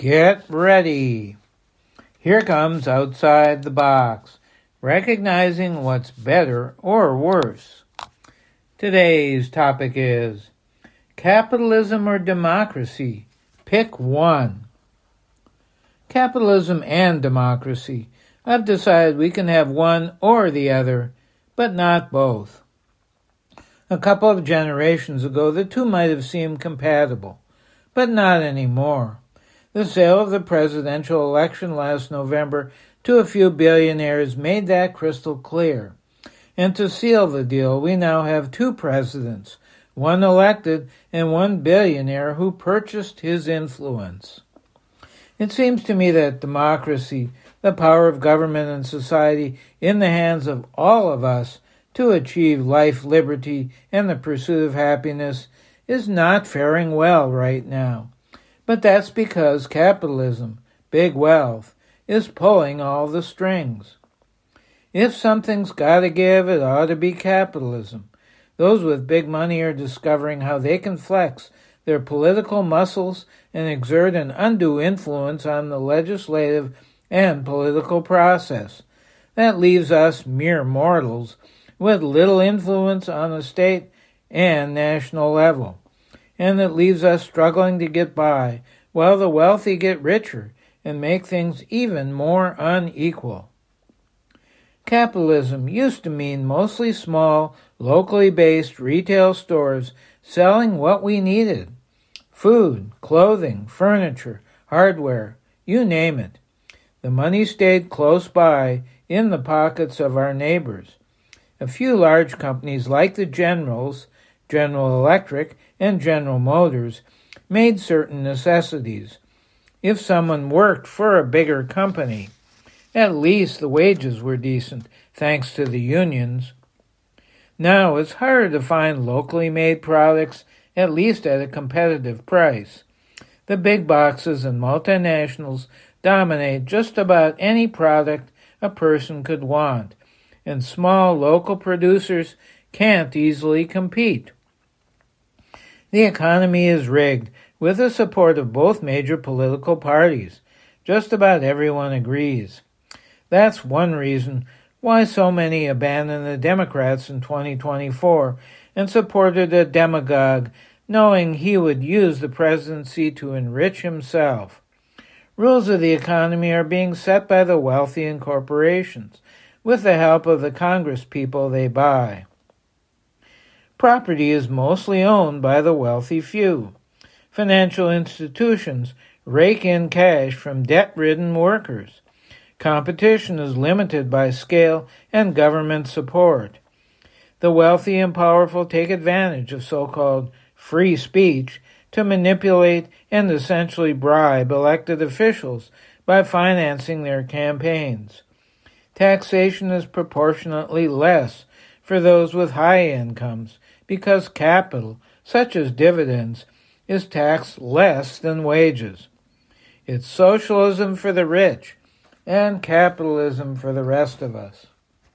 Get ready. Here comes Outside the Box, recognizing what's better or worse. Today's topic is capitalism or democracy. Pick one. Capitalism and democracy. I've decided we can have one or the other, but not both. A couple of generations ago, the two might have seemed compatible, but not anymore. The sale of the presidential election last November to a few billionaires made that crystal clear. And to seal the deal, we now have two presidents, one elected and one billionaire who purchased his influence. It seems to me that democracy, the power of government and society in the hands of all of us to achieve life, liberty, and the pursuit of happiness, is not faring well right now. But that's because capitalism, big wealth, is pulling all the strings. If something's got to give, it ought to be capitalism. Those with big money are discovering how they can flex their political muscles and exert an undue influence on the legislative and political process. That leaves us mere mortals with little influence on the state and national level. And it leaves us struggling to get by, while the wealthy get richer and make things even more unequal. Capitalism used to mean mostly small, locally based retail stores selling what we needed. Food, clothing, furniture, hardware, you name it. The money stayed close by in the pockets of our neighbors. A few large companies like the Generals, General Electric, and General Motors made certain necessities. If someone worked for a bigger company, at least the wages were decent, thanks to the unions. Now it's harder to find locally made products, at least at a competitive price. The big boxes and multinationals dominate just about any product a person could want, and small local producers can't easily compete. The economy is rigged, with the support of both major political parties. Just about everyone agrees. That's one reason why so many abandoned the Democrats in 2024 and supported a demagogue, knowing he would use the presidency to enrich himself. Rules of the economy are being set by the wealthy and corporations, with the help of the Congress people they buy. Property is mostly owned by the wealthy few. Financial institutions rake in cash from debt-ridden workers. Competition is limited by scale and government support. The wealthy and powerful take advantage of so-called free speech to manipulate and essentially bribe elected officials by financing their campaigns. Taxation is proportionately less for those with high incomes because capital, such as dividends, is taxed less than wages. It's socialism for the rich and capitalism for the rest of us.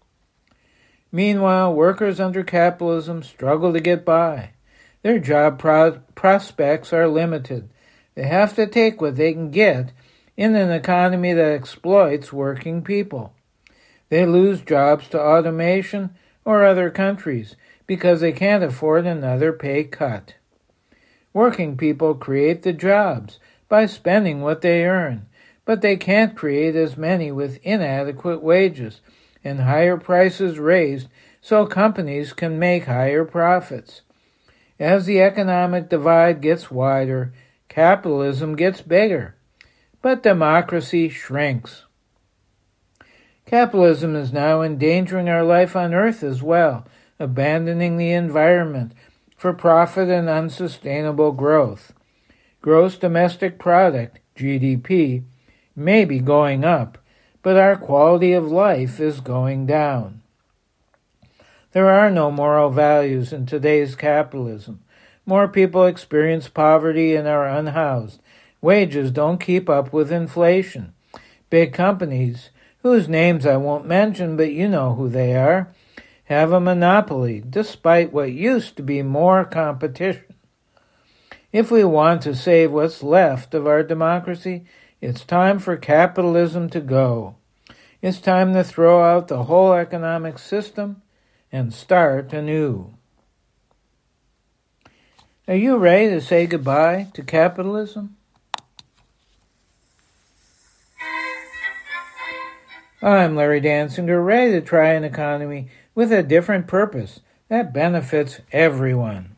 Meanwhile, workers under capitalism struggle to get by. Their job prospects are limited. They have to take what they can get in an economy that exploits working people. They lose jobs to automation or other countries because they can't afford another pay cut. Working people create the jobs by spending what they earn, but they can't create as many with inadequate wages and higher prices raised so companies can make higher profits. As the economic divide gets wider, capitalism gets bigger, but democracy shrinks. Capitalism is now endangering our life on Earth as well, abandoning the environment for profit and unsustainable growth. Gross domestic product, GDP, may be going up, but our quality of life is going down. There are no moral values in today's capitalism. More people experience poverty and are unhoused. Wages don't keep up with inflation. Big companies, whose names I won't mention, but you know who they are, have a monopoly, despite what used to be more competition. If we want to save what's left of our democracy, it's time for capitalism to go. It's time to throw out the whole economic system and start anew. Are you ready to say goodbye to capitalism? I'm Larry Dansinger, ready to try an economy with a different purpose that benefits everyone.